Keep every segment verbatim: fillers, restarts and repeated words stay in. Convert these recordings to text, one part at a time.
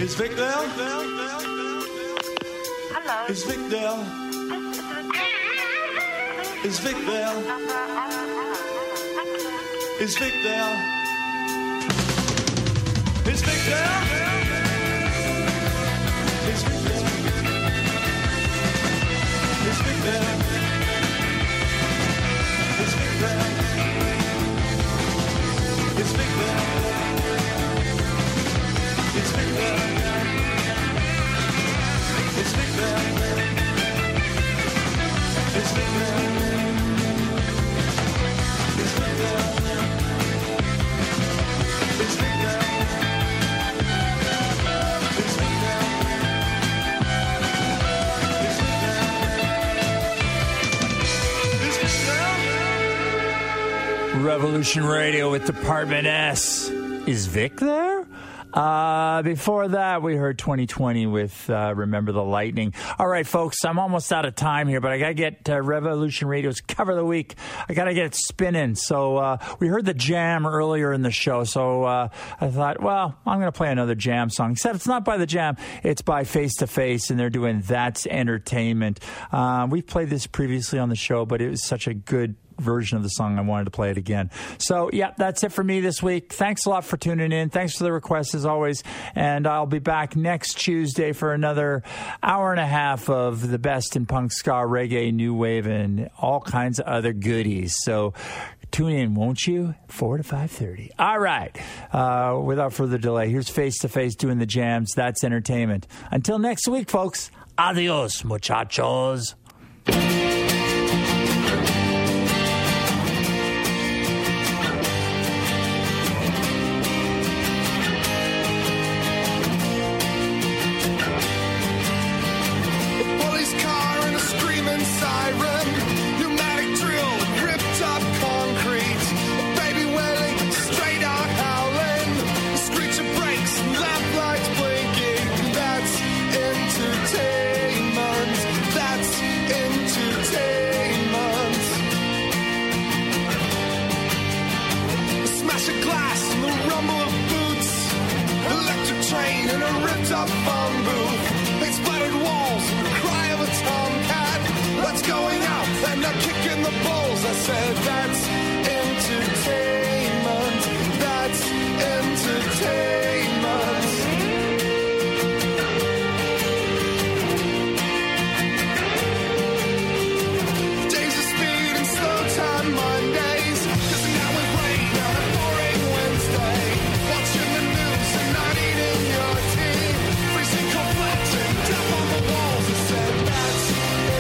Is Vic there? Hello. Is Vic there? Is Vic there? Is Vic there? Is Vic there? Is Vic there? Is Vic there? Is Vic there? Is Vic there? Is Vic there? Is Vic there? Is Vic there? Is Vic there? Is Vic there? Revolution Radio with Department S. Is Vic there? Uh, before that, we heard twenty twenty with uh, Remember the Lightning. All right, folks, I'm almost out of time here, but I got to get uh, Revolution Radio's Cover of the Week. I got to get it spinning. So uh, we heard the Jam earlier in the show, so uh, I thought, well, I'm going to play another Jam song. Except it's not by the Jam. It's by Face to Face, and they're doing That's Entertainment. Uh, we've played this previously on the show, but it was such a good version of the song. I wanted to play it again. So, yeah, that's it for me this week. Thanks a lot for tuning in. Thanks for the requests, as always. And I'll be back next Tuesday for another hour and a half of the best in punk, ska, reggae, new wave, and all kinds of other goodies. So tune in, won't you? four to five thirty. All right. Uh, without further delay, here's Face to Face doing the Jams. That's Entertainment. Until next week, folks. Adios, muchachos.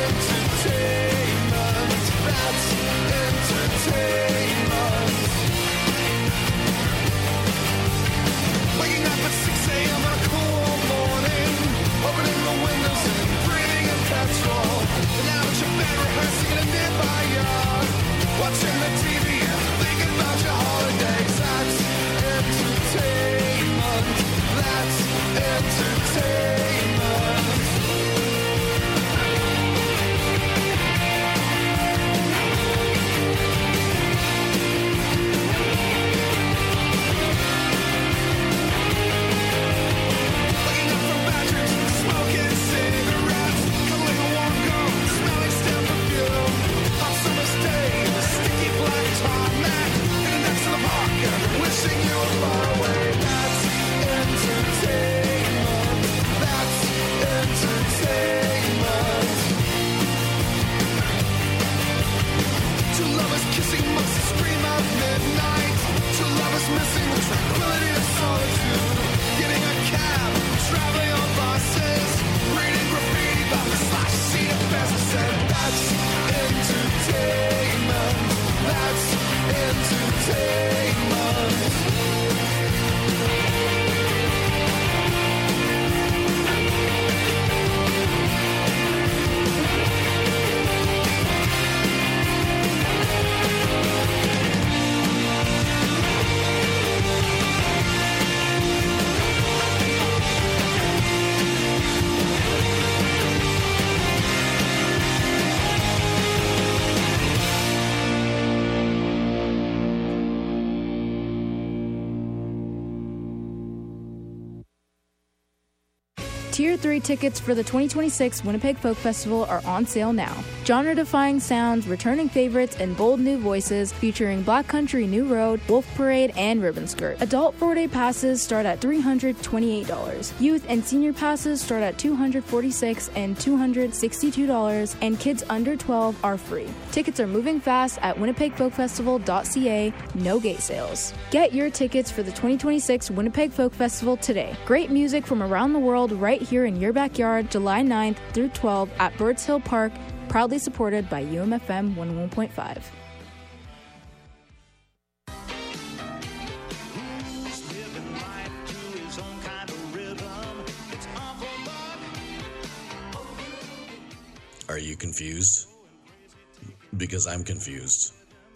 Entertainment. Tier three tickets for the twenty twenty-six Winnipeg Folk Festival are on sale now. Genre-defying sounds, returning favorites, and bold new voices featuring Black Country New Road, Wolf Parade, and Ribbon Skirt. Adult four-day passes start at three hundred twenty-eight dollars. Youth and senior passes start at two hundred forty-six dollars and two hundred sixty-two dollars, and kids under twelve are free. Tickets are moving fast at winnipeg folk festival dot c a. No gate sales. Get your tickets for the twenty twenty-six Winnipeg Folk Festival today. Great music from around the world right here in your backyard, July ninth through twelfth at Birds Hill Park, proudly supported by U M F M one oh one point five. Are you confused? Because I'm confused.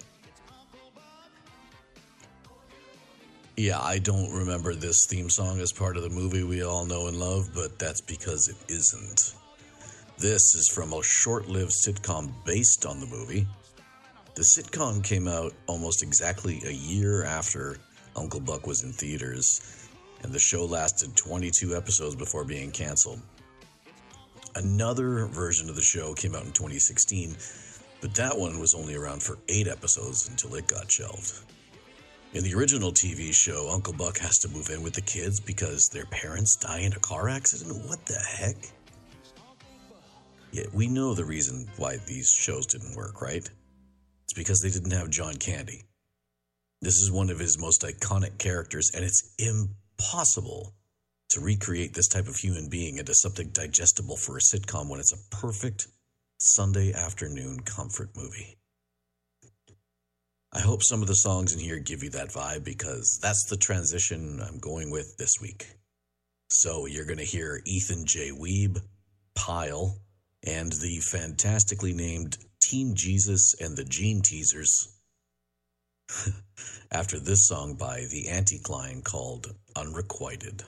Yeah, I don't remember this theme song as part of the movie we all know and love, but that's because it isn't. This is from a short-lived sitcom based on the movie. The sitcom came out almost exactly a year after Uncle Buck was in theaters, and the show lasted twenty-two episodes before being canceled. Another version of the show came out in twenty sixteen, but that one was only around for eight episodes until it got shelved. In the original T V show, Uncle Buck has to move in with the kids because their parents die in a car accident. What the heck? Yeah, we know the reason why these shows didn't work, right? It's because they didn't have John Candy. This is one of his most iconic characters, and it's impossible to recreate this type of human being into something digestible for a sitcom when it's a perfect Sunday afternoon comfort movie. I hope some of the songs in here give you that vibe, because that's the transition I'm going with this week. So you're going to hear Ethan J. Weeb, Pile, and the fantastically named Teen Jesus and the Gene Teasers after this song by the Anticline called Unrequited.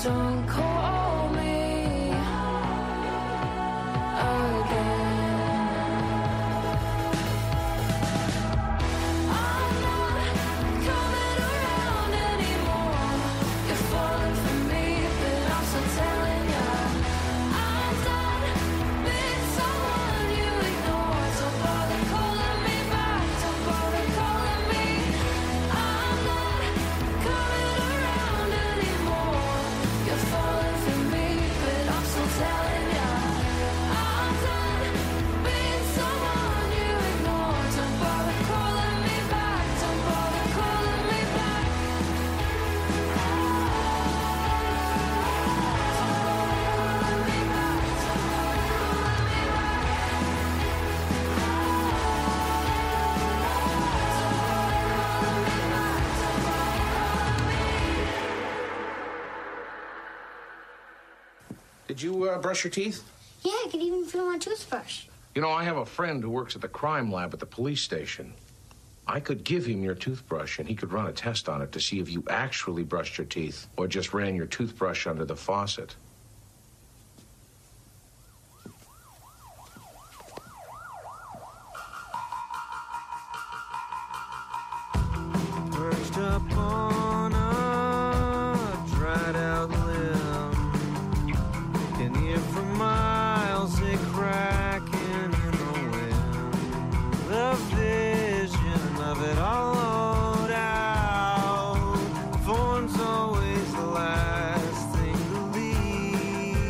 Don't call me again. I'm not coming around anymore. You're falling for me, but I'm still telling ya. I'm done being someone you ignore. Don't bother calling me back. Don't bother calling me. I'm not coming around anymore. You're falling for me, but I'm still telling ya. I'm done being someone you ignore. Don't bother calling me back. Don't bother calling me back. Did you uh, brush your teeth? Yeah, I could even feel my toothbrush. You know, I have a friend who works at the crime lab at the police station. I could give him your toothbrush and he could run a test on it to see if you actually brushed your teeth or just ran your toothbrush under the faucet. Perched up on a dried out limb, can hear for miles a cracking in the wind. The vision of it all owed out. Form's always the last thing to leave.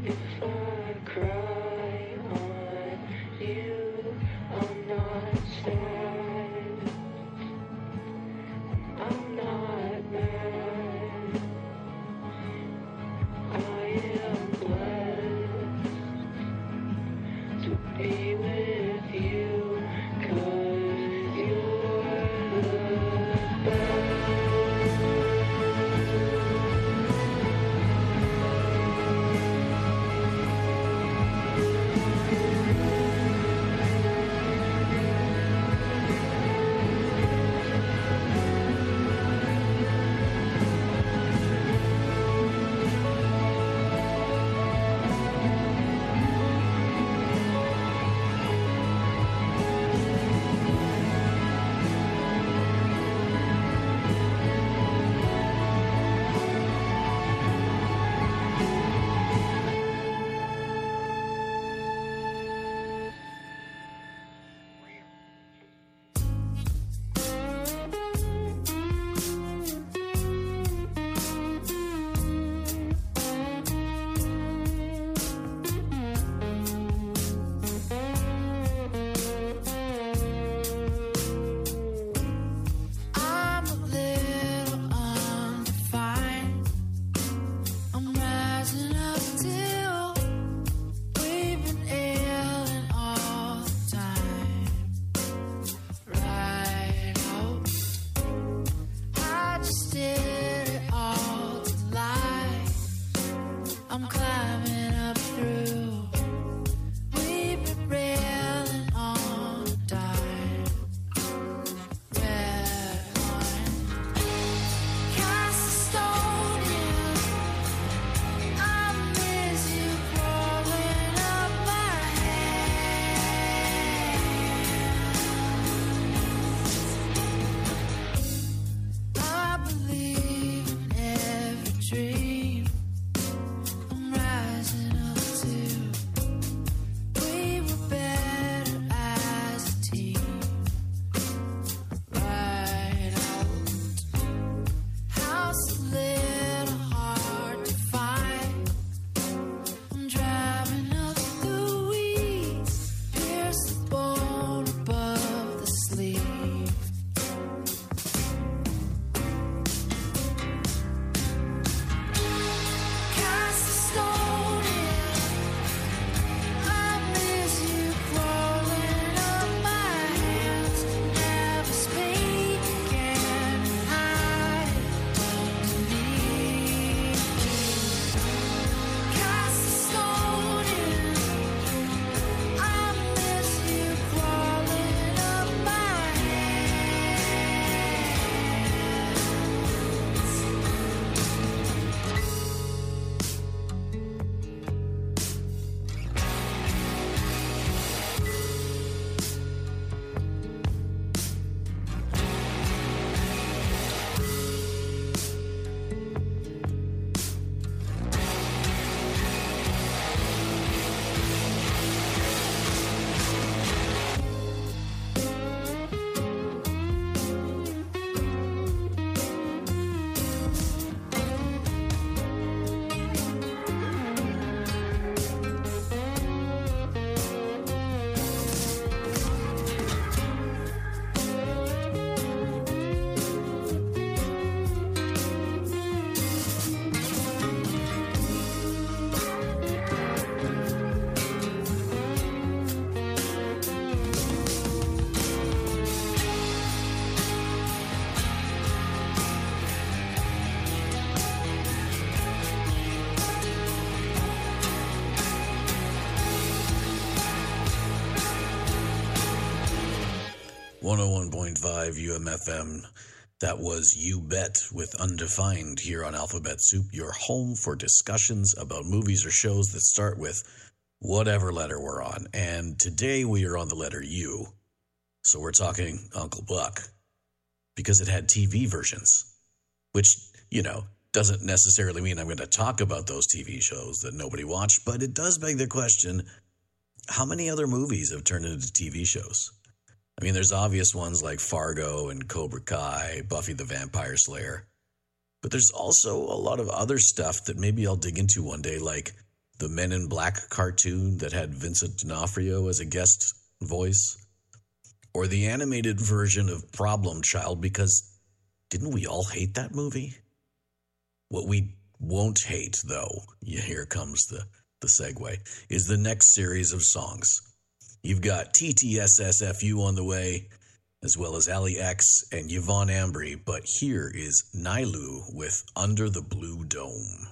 If I cry on you, I'm not sad. I'm not mad. I am blessed to be with you, 'cause you're the best. I'm a little undefined. I'm rising up till we've been ailing all the time. Right out, I just did it all to lie. I'm climbing up through. We've been railing on a dime. Red wine. Cast a stone in. I miss you crawling up my hands. I believe in every dream. I'm rising up to. We were better as a team. Right out. House a little hard to find. I'm driving up the weeds. Pierce the bone above the sleeve. Cast a stone in. I miss you crawling up my hands. Never speak again. Hide underneath. Cast a stone in. I miss you crawling up my hands. one oh one point five U M F M. That was You Bet with Undefined here on Alphabet Soup, your home for discussions about movies or shows that start with whatever letter we're on. And today we are on the letter U. So we're talking Uncle Buck because it had T V versions, which, you know, doesn't necessarily mean I'm going to talk about those T V shows that nobody watched, but it does beg the question, how many other movies have turned into T V shows? I mean, there's obvious ones like Fargo and Cobra Kai, Buffy the Vampire Slayer. But there's also a lot of other stuff that maybe I'll dig into one day, like the Men in Black cartoon that had Vincent D'Onofrio as a guest voice, or the animated version of Problem Child, because didn't we all hate that movie? What we won't hate, though, yeah, here comes the, the segue, is the next series of songs. You've got T T S S F U on the way, as well as Ali X and Yvonne Ambry, but here is Nailu with Under the Blue Dome.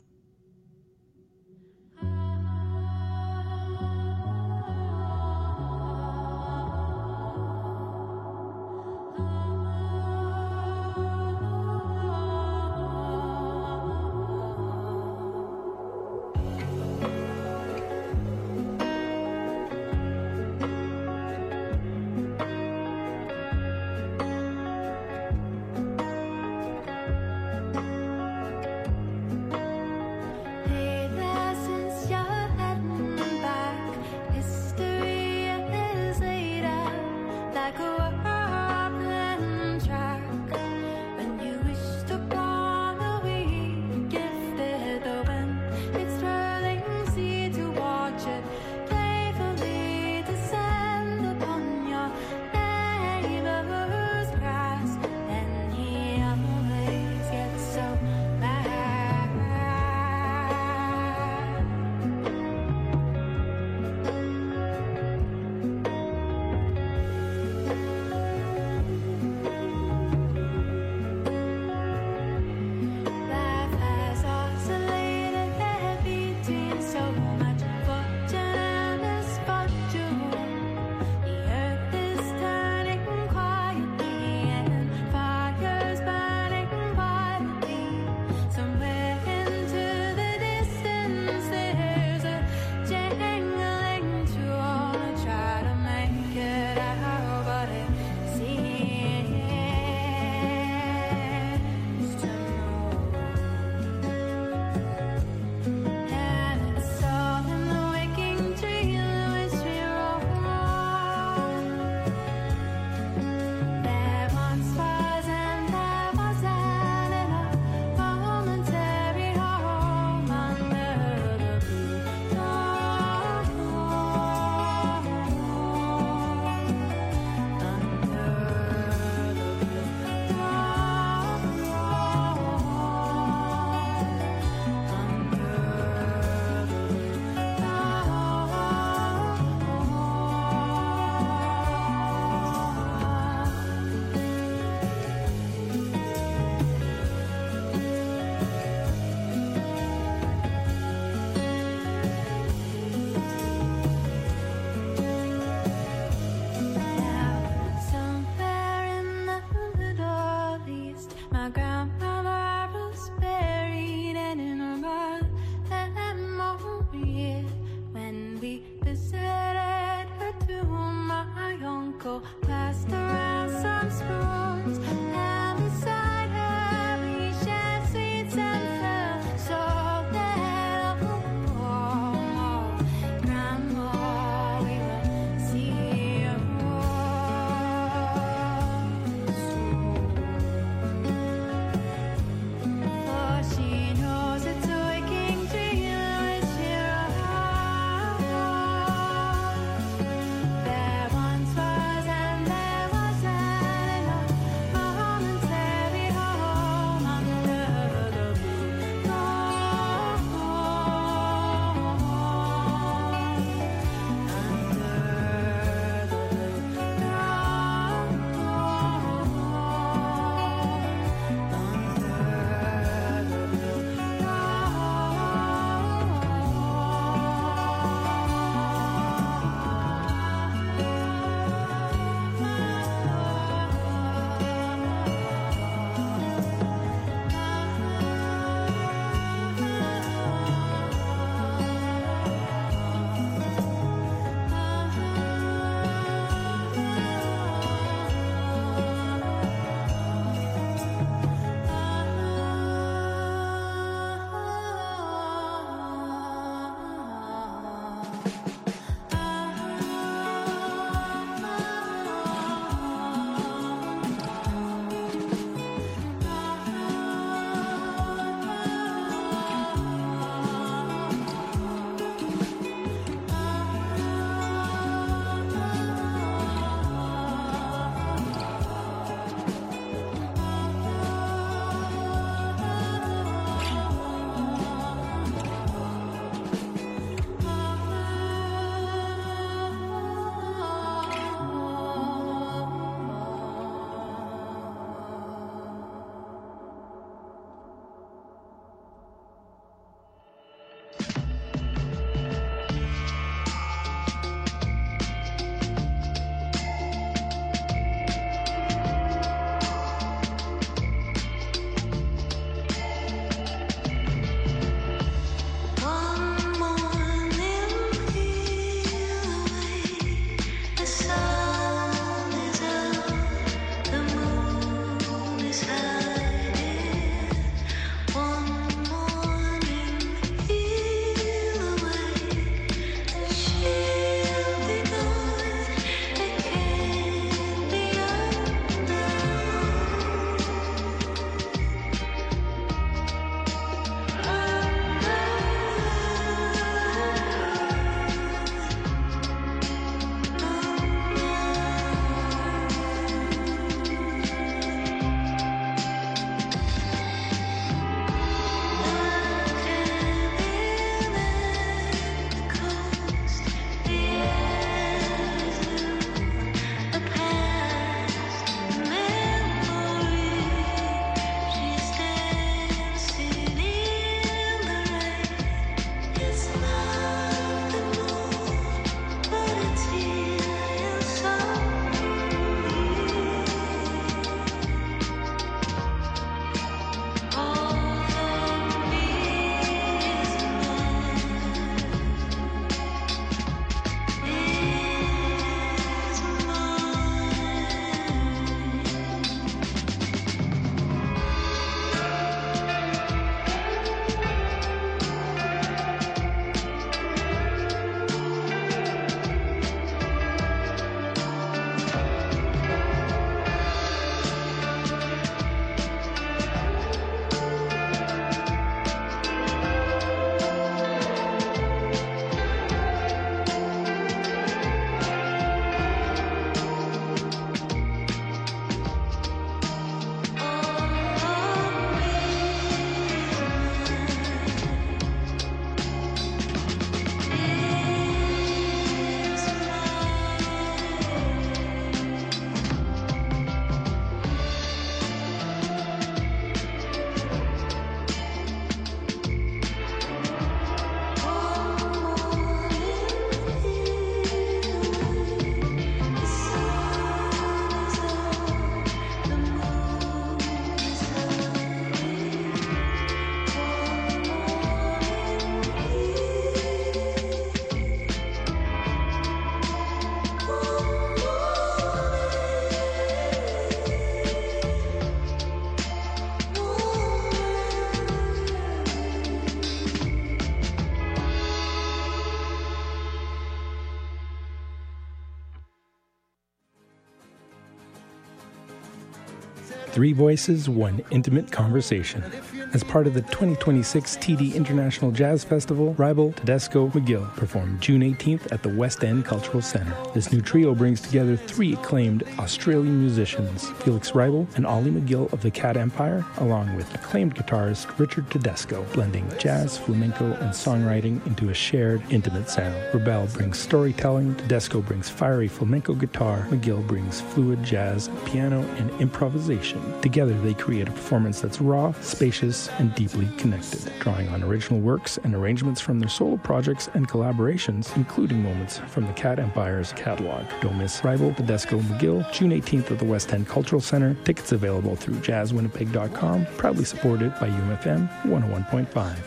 Three voices, one intimate conversation. As part of the twenty twenty-six T D International Jazz Festival, Ribal, Tedesco, McGill performed June eighteenth at the West End Cultural Centre. This new trio brings together three acclaimed Australian musicians, Felix Ribal and Ollie McGill of the Cat Empire, along with acclaimed guitarist Richard Tedesco, blending jazz, flamenco, and songwriting into a shared, intimate sound. Ribal brings storytelling, Tedesco brings fiery flamenco guitar, McGill brings fluid jazz, piano, and improvisation. Together they create a performance that's raw, spacious, and deeply connected, drawing on original works and arrangements from their solo projects and collaborations, including moments from the Cat Empire's catalog. Don't miss Ribal, Tedesco, McGill, June eighteenth at the West End Cultural Centre. Tickets available through jazz winnipeg dot com, proudly supported by U M F M one oh one point five.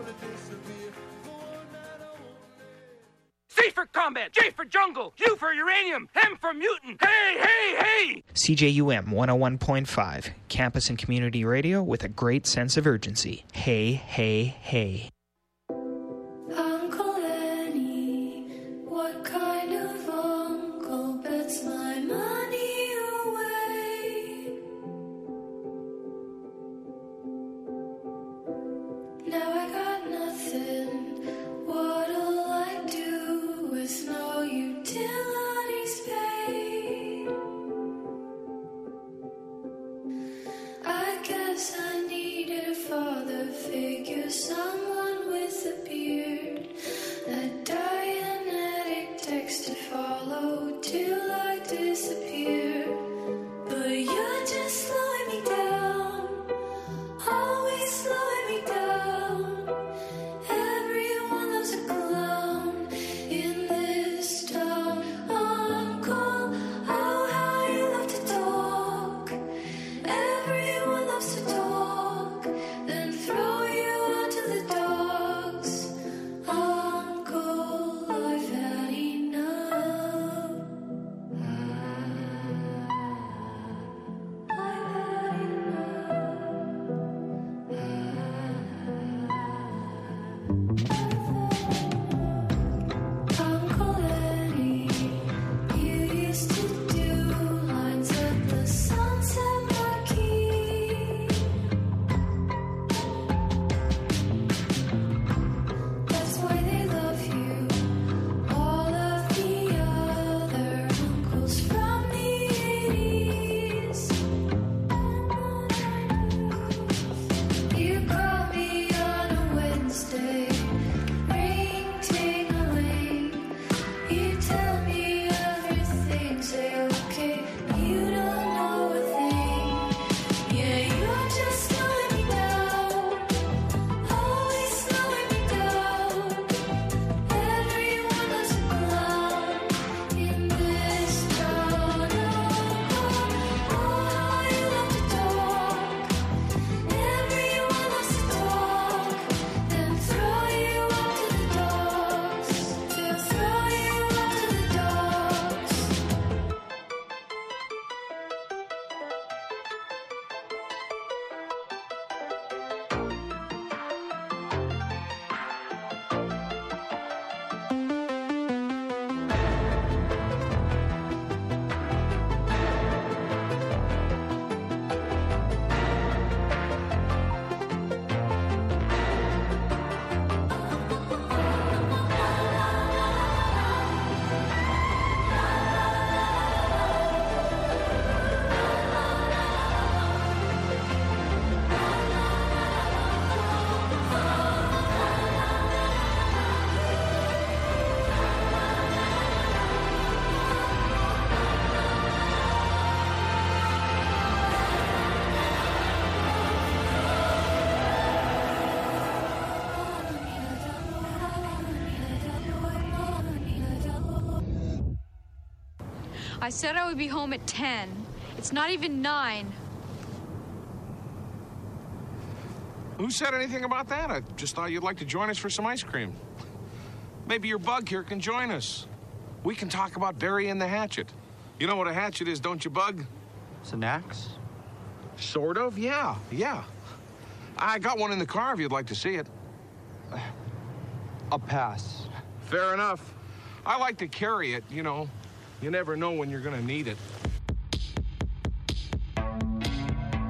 C for combat, J for jungle, U for uranium, M for mutant. Hey, hey, hey! C J U M one oh one point five, campus and community radio with a great sense of urgency. Hey, hey, hey. Uncle Annie, what kind of uncle bets my money away? Now I got nothing. What'll I do with no utilities paid? I guess I needed a father figure, someone with a beard, a Dianetic text to follow till I disappear. But you're just slowing me down, always slowing me down. Everyone loves a clown in this town. Uncle, oh how you love to talk. Everyone loves to talk, then throw you out to the dogs. Uncle, I've had enough. I've had enough. Uncle Eddie, you used to do lines at the Sunset Marquee. That's why they love you. All of the other uncles from the eighties. You call me on a Wednesday, ring ting-a-ling. You tell me everything's okay. You don't know a thing. Yeah, you're just slowing me down, always slowing me down. Everyone loves a clown in this town. Oh, how you love to talk. Everyone loves to talk, then throw you out to the dogs. They'll throw you out to the dogs. I said I would be home at ten. It's not even nine. Who said anything about that? I just thought you'd like to join us for some ice cream. Maybe your bug here can join us. We can talk about burying the hatchet. You know what a hatchet is, don't you, Bug? It's an axe? Sort of, yeah, yeah. I got one in the car if you'd like to see it. I'll pass. Fair enough. I like to carry it, you know. You never know when you're gonna need it.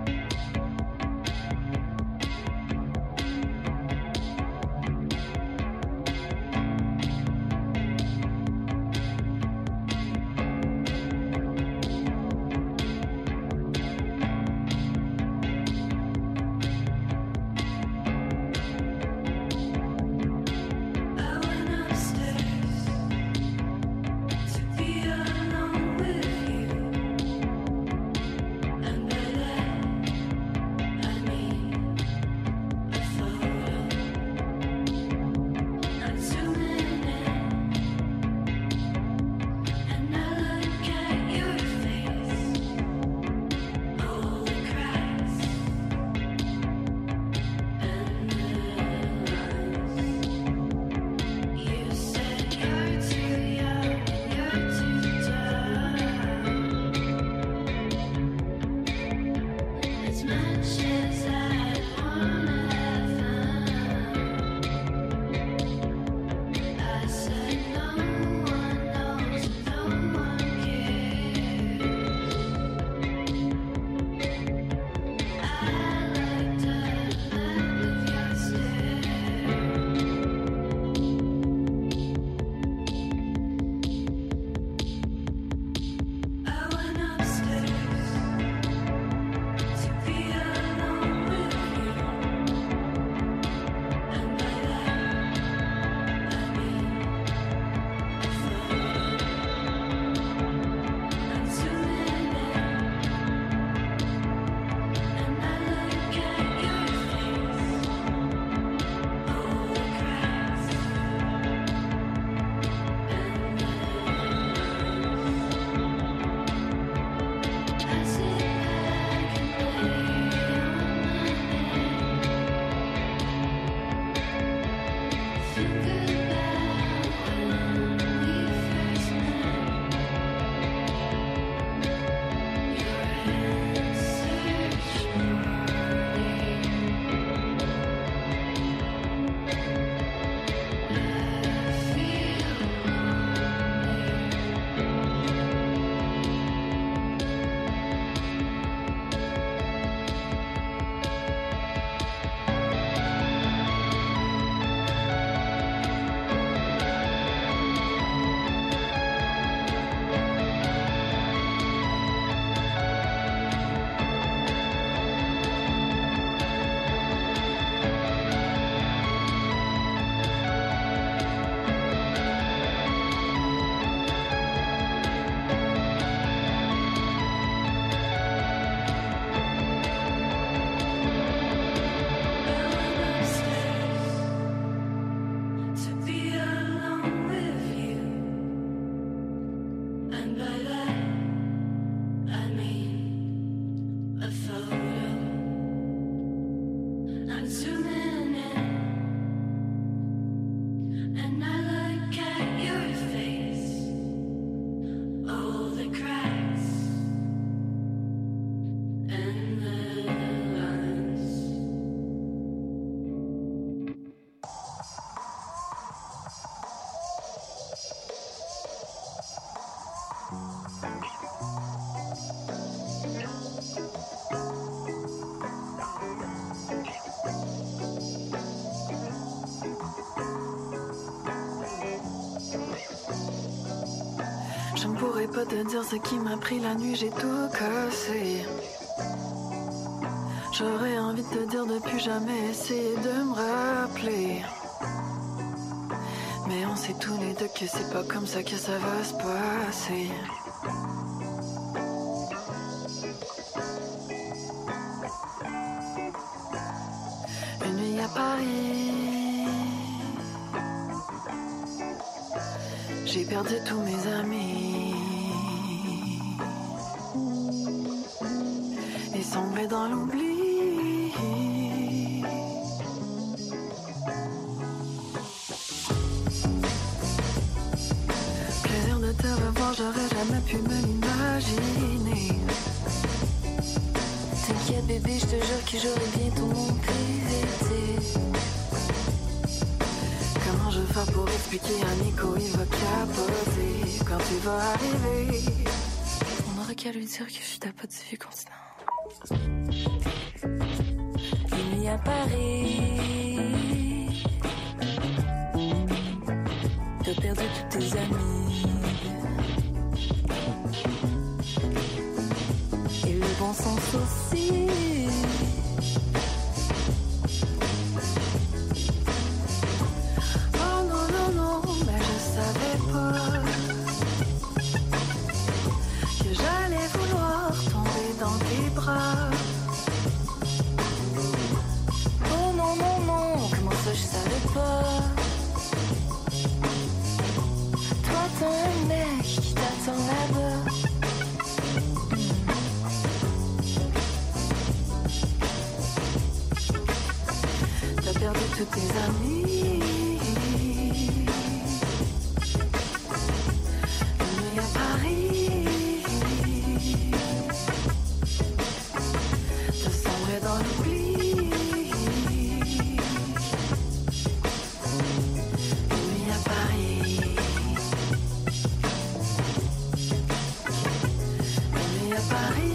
Je ne pourrais pas te dire ce qui m'a pris la nuit, j'ai tout cassé. J'aurais envie de te dire de plus jamais essayer de me rappeler. Mais on sait tous les deux que c'est pas comme ça que ça va se passer. Une nuit à Paris, j'ai perdu tous mes amis et sombré dans l'oubli. Plaisir de te revoir, j'aurais jamais pu me l'imaginer. T'inquiète bébé, je te jure que j'aurai bientôt mon P V T. Comment je vais faire pour expliquer à Nico, il va capoter quand tu vas arriver. On aurait qu'à lui dire que je tapote du vieux continent. Une nuit à Paris, t'as perdu tous tes amis et le bon sens aussi. Oh non, non, non, mais je savais pas que j'allais vouloir tomber dans tes bras. Oh non, non, non, comment ça je savais pas. Toi t'as un mec qui t'attend là-bas. T'as perdu tous tes amis. Une nuit à Paris, t'as sombré dans l'oubli. Une nuit à Paris, une nuit à Paris.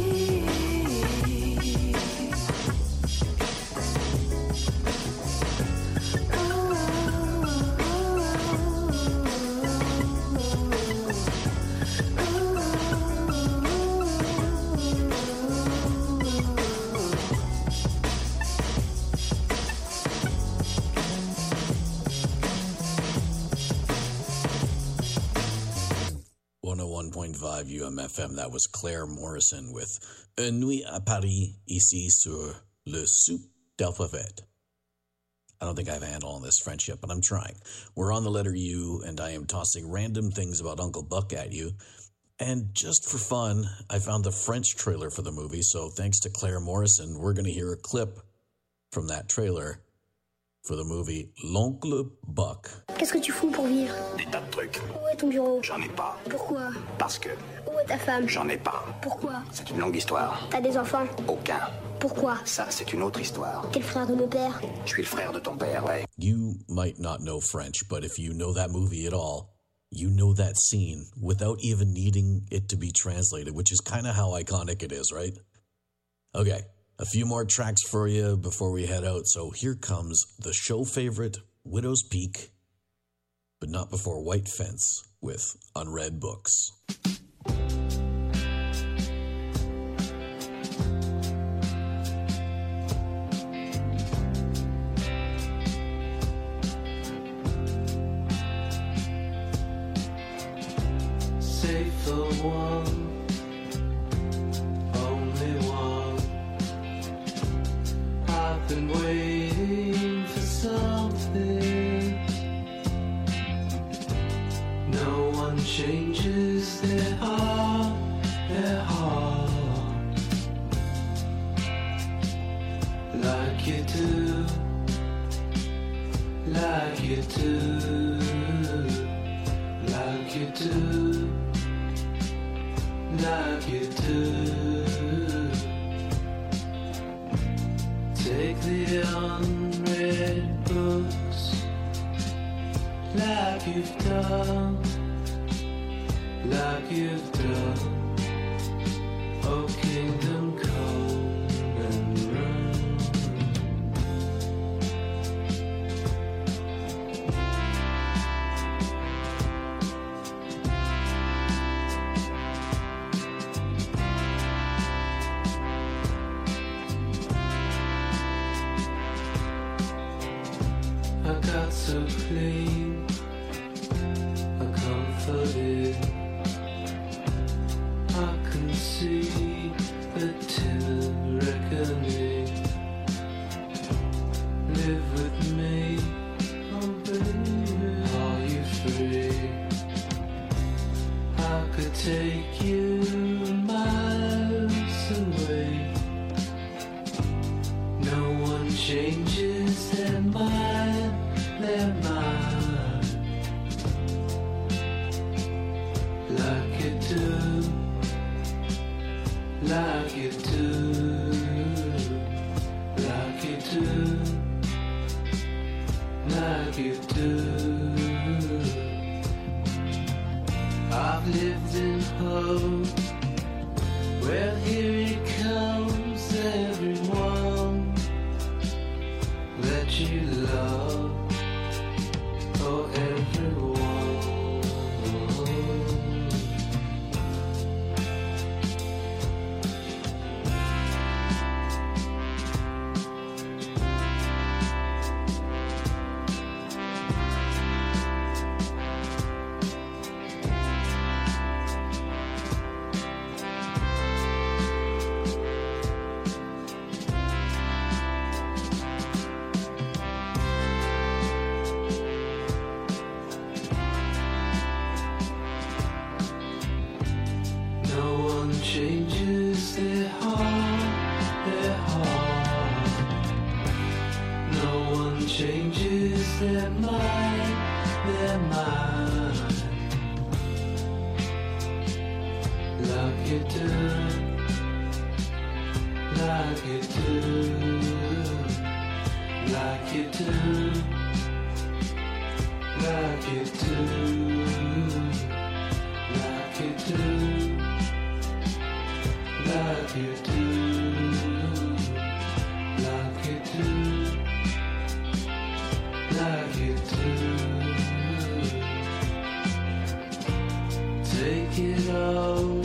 one oh one point five U M F M, that was Claire Morrison with Une nuit à Paris, ici sur le soup d'alphabet. I don't think I have a handle on this French yet, but I'm trying. We're on the letter U, and I am tossing random things about Uncle Buck at you. And just for fun, I found the French trailer for the movie, so thanks to Claire Morrison, we're going to hear a clip from that trailer for the movie L'Oncle Buck. Qu'est-ce que tu fous pour vivre? Des tas de trucs. Où est ton bureau? J'en ai pas. Pourquoi? Parce que Où est ta femme? j'en ai pas. Pourquoi? C'est une longue histoire. T'as des enfants? Aucun. Pourquoi? Ça, c'est une autre histoire. T'es le frère de mon père? Je suis le frère de ton père, ouais. You might not know French, but if you know that movie at all, you know that scene without even needing it to be translated, which is kind of how iconic it is, right? Okay, a few more tracks for you before we head out. So here comes the show favorite, Widow's Peak, but not before White Fence with Unread Books. Say for one, only one. I've been waiting for something. No one changes their heart, their heart, like you do, like you do, like you do. Like you do. Take the unread books, like you've done, like you've done. Oh, kingdom come and run. so clean, I'm comforted. I can see the timid reckoning. Live with me, oh baby, are you free? I could take you miles away. No one changes their mind, their mind, like you do, like you do, like you do, like you do. I've lived in hope. Well, here it comes, everyone that you love, oh everyone. No one changes their heart, their heart. No one changes their mind, their mind. Like you do, like you do, like you do, like you do, like you do. Like you do, like you do, like you do. Take it all,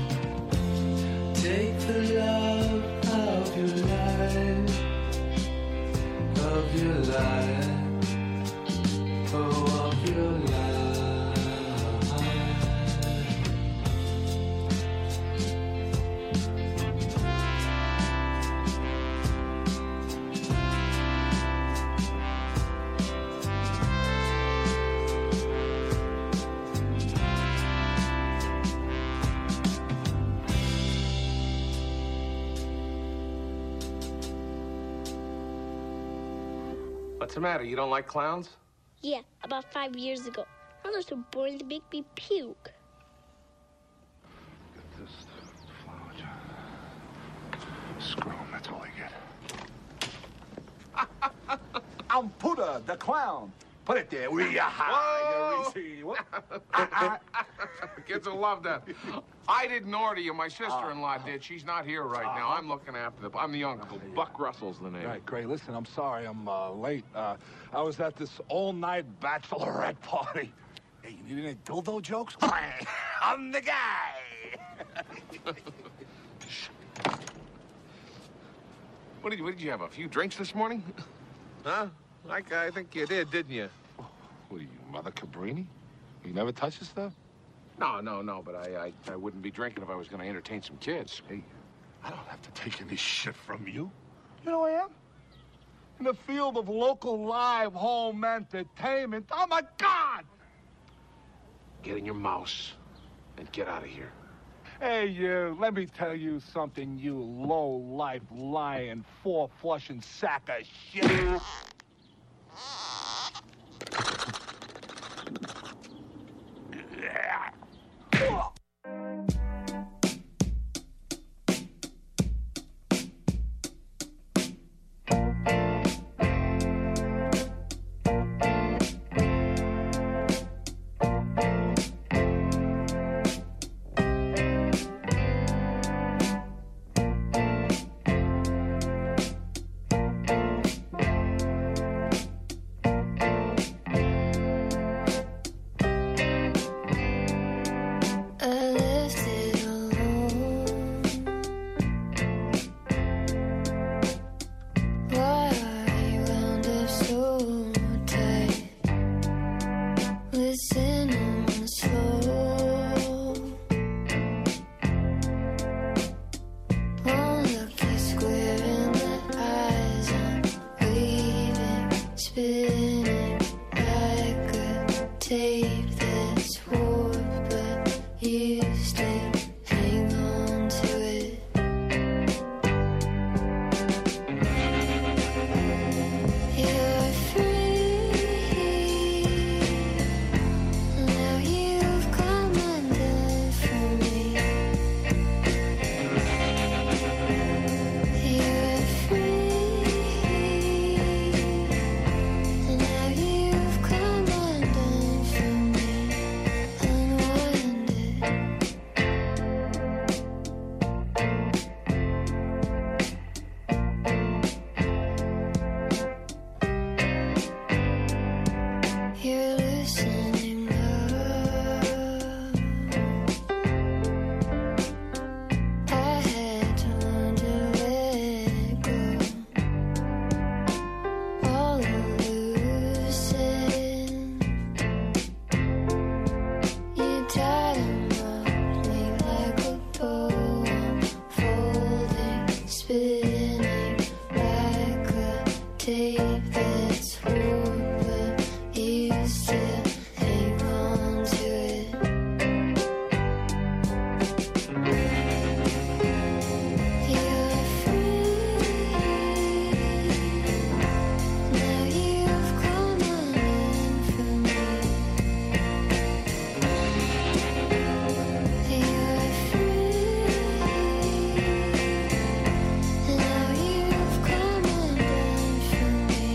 take the love of your life, of your life, oh, of your life. What's the matter? You don't like clowns? Yeah, about five years ago. Now they're so boring to make me puke. This flower jar. Screw 'em, that's all I get. I'm Puda, the clown. Put it there. We are high. Kids will love that. I didn't order you. My sister-in-law did. She's not here right now. I'm looking after the... I'm the uncle. Buck Russell's the name. Right, great. Listen, I'm sorry I'm uh, late. Uh, I was at this all-night bachelorette party. Hey, you need any dildo jokes? I'm the guy. What did you, what did you have, a few drinks this morning? Huh? Like, I think you did, didn't you? What are you, Mother Cabrini? You never touch this stuff? No, no, no, but I, I, I wouldn't be drinking if I was going to entertain some kids. Hey, I don't have to take any shit from you. You know who I am? In the field of local live home entertainment. Oh, my God! Get in your mouse and get out of here. Hey, you, let me tell you something, you low-life, lying, four-flushing sack of shit. it's warped, but you still hang on to it. You're free. Now you've come undone from me. You're free. Now you've come undone from me. Unwinded. You're loosening up. I had to learn to let go. All loosen. You tied 'em up me like a bow. I'm folding, spinning like a tape that's warped, but you still hang on to it. You're free. Now you've come undone from me. You're free. Now you've come undone from me.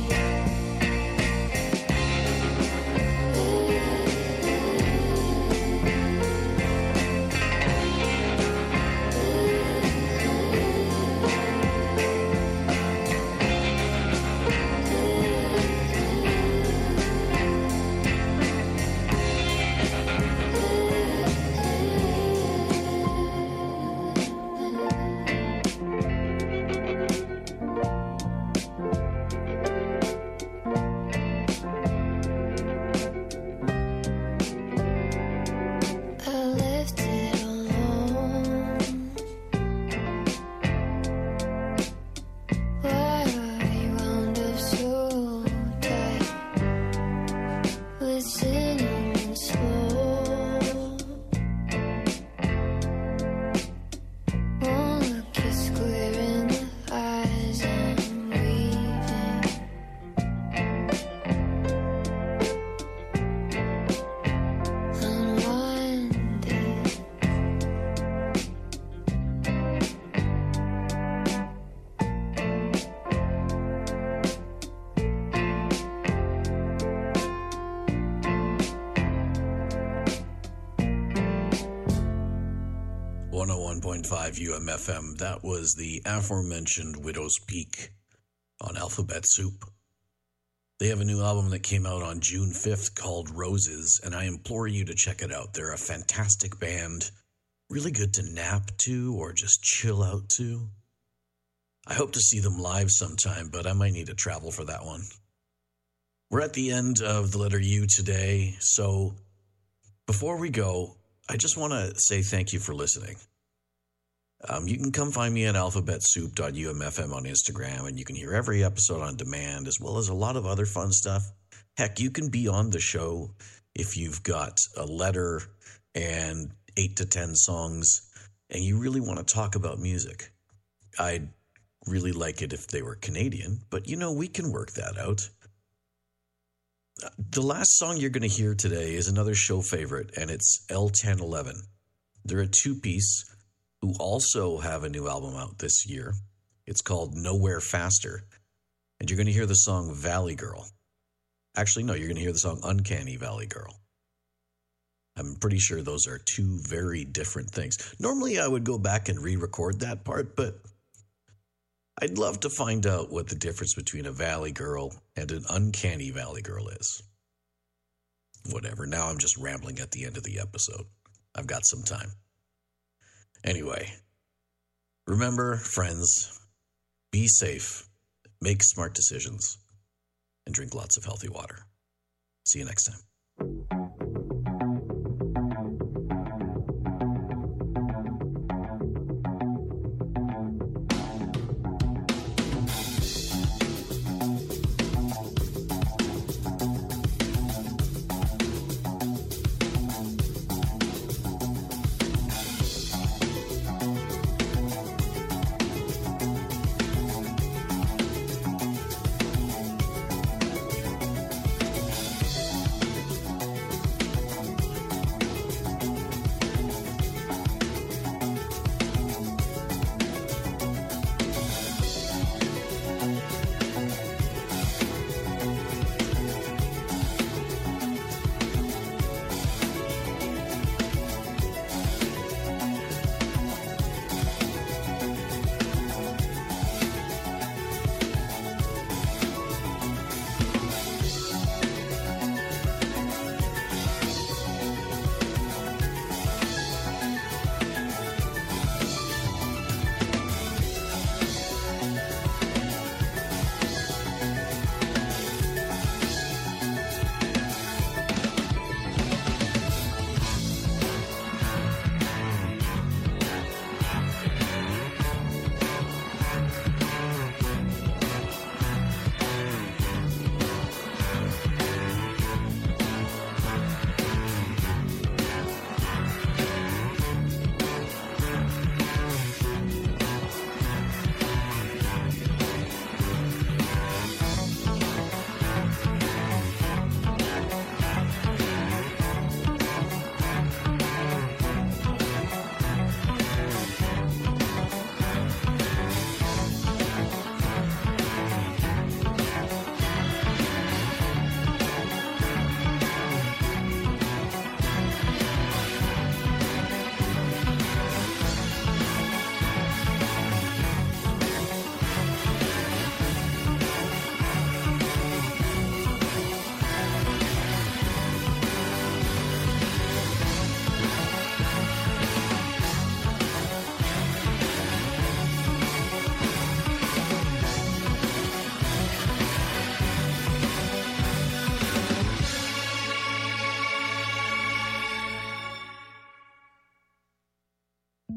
I left it alone. Why are we wound up so tight? Listening slow. Won't look you square in the eyes. I'm weaving. Unwinded. one oh one point five U M F M. That was the aforementioned Widow's Peak on Alphabet Soup. They have a new album that came out on June fifth called Roses, and I implore you to check it out. They're a fantastic band, really good to nap to or just chill out to. I hope to see them live sometime, but I might need to travel for that one. We're at the end of the letter U today, so before we go, I just want to say thank you for listening. Um, you can come find me at alphabet soup dot U M F M on Instagram, and you can hear every episode on demand, as well as a lot of other fun stuff. Heck, you can be on the show if you've got a letter and eight to ten songs, and you really want to talk about music. I'd really like it if they were Canadian, but, you know, we can work that out. The last song you're going to hear today is another show favorite, and it's L ten eleven. They're a two-piece who also have a new album out this year. It's called Nowhere Faster, and you're going to hear the song Valley Girl. Actually, no, you're going to hear the song Uncanny Valley Girl. I'm pretty sure those are two very different things. Normally, I would go back and re-record that part, but I'd love to find out what the difference between a Valley Girl and an Uncanny Valley Girl is. Whatever, now I'm just rambling at the end of the episode. I've got some time. Anyway, remember, friends, be safe, make smart decisions, and drink lots of healthy water. See you next time.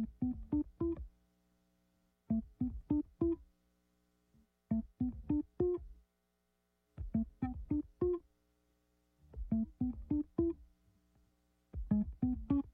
Thank you.